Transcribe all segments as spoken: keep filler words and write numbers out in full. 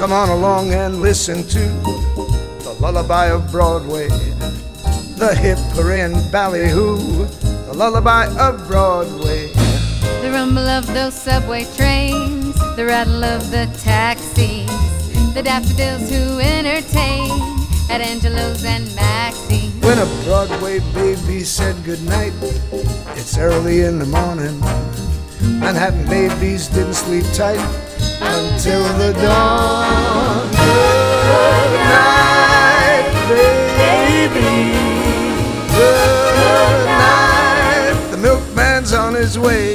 Come on along and listen to the lullaby of Broadway, the hip hooray and ballyhoo, the lullaby of Broadway. The rumble of those subway trains, the rattle of the taxis, the daffodils who entertain at Angelo's and Maxie's. When a Broadway baby said goodnight, it's early in the morning. Manhattan babies didn't sleep tight until the dawn. Good night, baby. Good night. The milkman's on his way.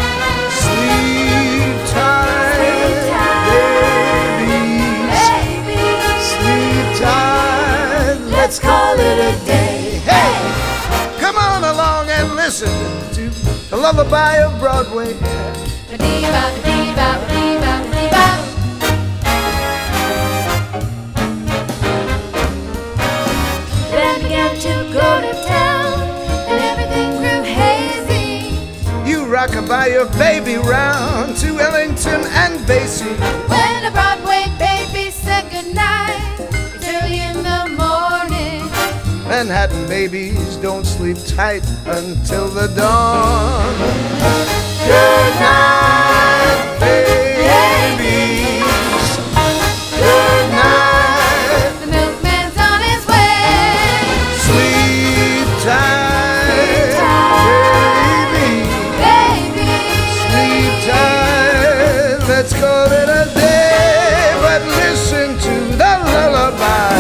Sleep tight, babies. Sleep tight. Let's call it a day. Hey, come on along and listen to the lullaby of Broadway. Then began to go to town, and everything grew hazy. You rock-a-bye your baby round to Ellington and Basie. When a Broadway baby said goodnight, it's early in the morning. Manhattan babies don't sleep tight until the dawn. Good night, babies. Good night. The milkman's on his way. Sleep tight, baby. Baby. Sleep tight. Let's call it a day, but listen to the lullaby.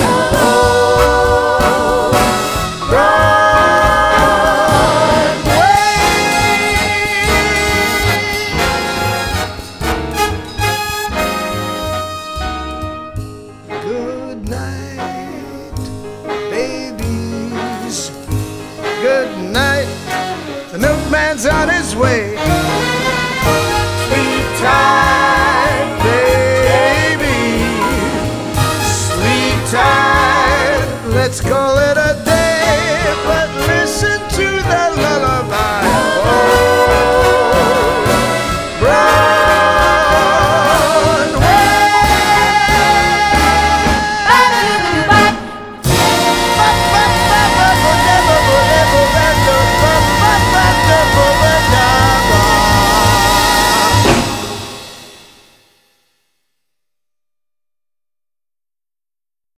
Oh, Broadway. Good night, babies. Good night. The milkman's on his way. Sleep tight, baby. Sleep tight. Let's call it a day.